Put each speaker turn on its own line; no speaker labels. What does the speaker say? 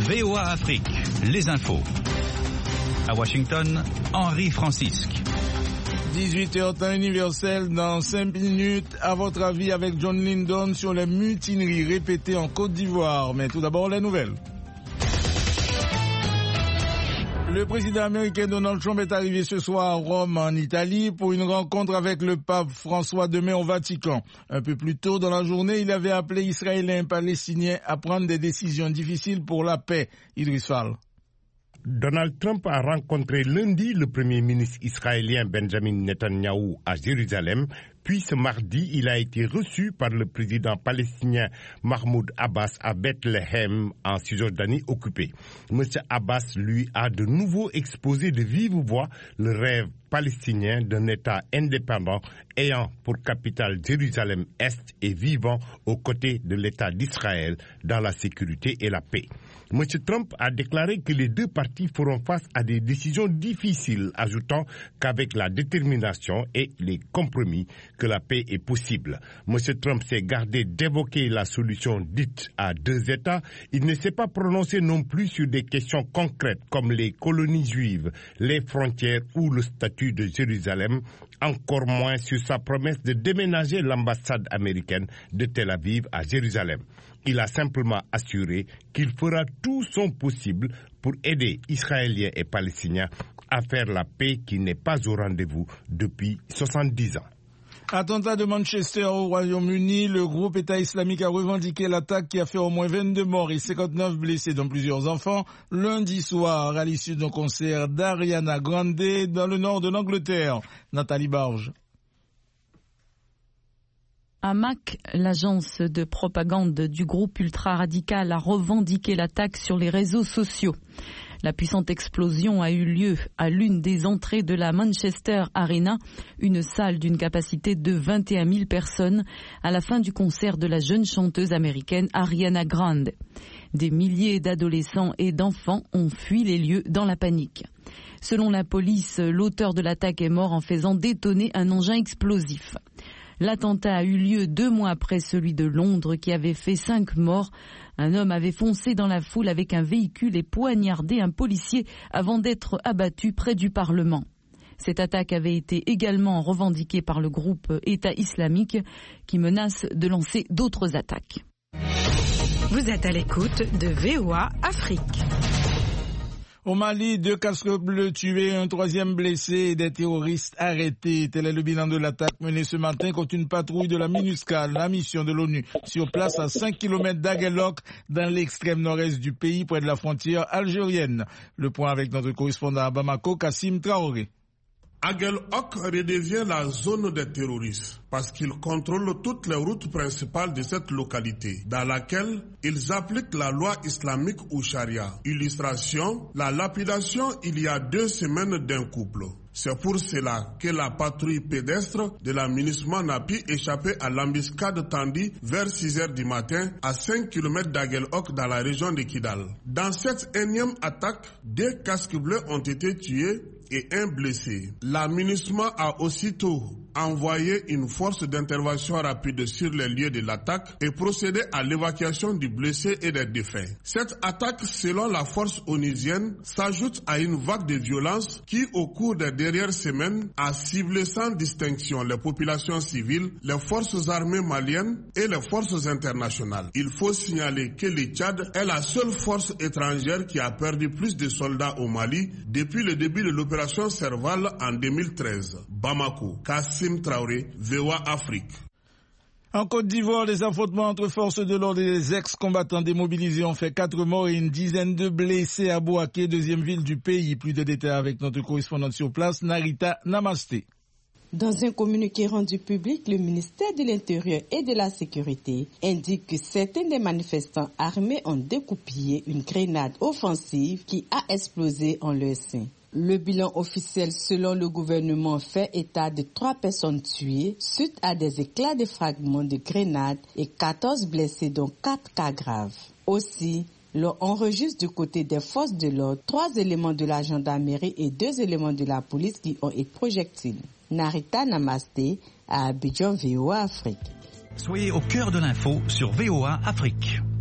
VOA Afrique, les infos. À Washington, Henri Francisque.
18h temps universel dans 5 minutes. À votre avis avec John Lyndon sur les mutineries répétées en Côte d'Ivoire. Mais tout d'abord les nouvelles. Le président américain Donald Trump est arrivé ce soir à Rome, en Italie, pour une rencontre avec le pape François demain au Vatican. Un peu plus tôt dans la journée, il avait appelé Israéliens et Palestiniens à prendre des décisions difficiles pour la paix. Idriss Fall.
Donald Trump a rencontré lundi le premier ministre israélien Benjamin Netanyahou à Jérusalem, puis ce mardi, il a été reçu par le président palestinien Mahmoud Abbas à Bethléem en Cisjordanie occupée. M. Abbas, lui, a de nouveau exposé de vive voix le rêve palestinien d'un État indépendant ayant pour capitale Jérusalem-Est et vivant aux côtés de l'État d'Israël dans la sécurité et la paix. M. Trump a déclaré que les deux parties feront face à des décisions difficiles, ajoutant qu'avec la détermination et les compromis, que la paix est possible. M. Trump s'est gardé d'évoquer la solution dite à deux États. Il ne s'est pas prononcé non plus sur des questions concrètes comme les colonies juives, les frontières ou le statut de Jérusalem, encore moins sur sa promesse de déménager l'ambassade américaine de Tel Aviv à Jérusalem. Il a simplement assuré qu'il fera tout son possible pour aider Israéliens et Palestiniens à faire la paix qui n'est pas au rendez-vous depuis 70 ans.
Attentat de Manchester au Royaume-Uni, le groupe État islamique a revendiqué l'attaque qui a fait au moins 22 morts et 59 blessés, dont plusieurs enfants, lundi soir à l'issue d'un concert d'Ariana Grande dans le nord de l'Angleterre. Nathalie Barge.
Hamac, l'agence de propagande du groupe ultra-radical, a revendiqué l'attaque sur les réseaux sociaux. La puissante explosion a eu lieu à l'une des entrées de la Manchester Arena, une salle d'une capacité de 21 000 personnes, à la fin du concert de la jeune chanteuse américaine Ariana Grande. Des milliers d'adolescents et d'enfants ont fui les lieux dans la panique. Selon la police, l'auteur de l'attaque est mort en faisant détonner un engin explosif. L'attentat a eu lieu 2 mois après celui de Londres qui avait fait 5 morts. Un homme avait foncé dans la foule avec un véhicule et poignardé un policier avant d'être abattu près du Parlement. Cette attaque avait été également revendiquée par le groupe État islamique qui menace de lancer d'autres attaques.
Vous êtes à l'écoute de VOA Afrique.
Au Mali, 2 casques bleus tués, un 3e blessé et des terroristes arrêtés. Tel est le bilan de l'attaque menée ce matin contre une patrouille de la MINUSCA, la mission de l'ONU, sur place à 5 km d'Aguelok, dans l'extrême nord-est du pays, près de la frontière algérienne. Le point avec notre correspondant à Bamako, Kassim Traoré.
Aguelok redevient la zone des terroristes parce qu'ils contrôlent toutes les routes principales de cette localité dans laquelle ils appliquent la loi islamique ou charia. Illustration, la lapidation il y a 2 semaines d'un couple. C'est pour cela que la patrouille pédestre de la MINUSMA n'a pu échapper à l'embuscade tendue vers 6 heures du matin à 5 km d'Aguelok dans la région de Kidal. Dans cette énième attaque, 2 casques bleus ont été tués et 1 blessé. La MINUSMA a aussitôt envoyé une force d'intervention rapide sur les lieux de l'attaque et procédé à l'évacuation du blessé et des défunts. Cette attaque, selon la force onusienne, s'ajoute à une vague de violence qui, au cours des dernières semaines, a ciblé sans distinction les populations civiles, les forces armées maliennes et les forces internationales. Il faut signaler que le Tchad est la seule force étrangère qui a perdu plus de soldats au Mali depuis le début de l'opération Serval en 2013. Bamako, Kassim Traoré, VOA Afrique.
En Côte d'Ivoire, les affrontements entre forces de l'ordre et les ex-combattants démobilisés ont fait 4 morts et une dizaine de blessés à Bouaké, 2e ville du pays. Plus de détails avec notre correspondante sur place, Narita Namasté.
Dans un communiqué rendu public, le ministère de l'Intérieur et de la Sécurité indique que certains des manifestants armés ont découpillé une grenade offensive qui a explosé en leur sein. Le bilan officiel selon le gouvernement fait état de 3 personnes tuées suite à des éclats de fragments de grenades et 14 blessés dont 4 cas graves. Aussi, l'on enregistre du côté des forces de l'ordre 3 éléments de la gendarmerie et 2 éléments de la police qui ont été projectiles. Narita Namasté à Abidjan, VOA Afrique.
Soyez au cœur de l'info sur VOA Afrique.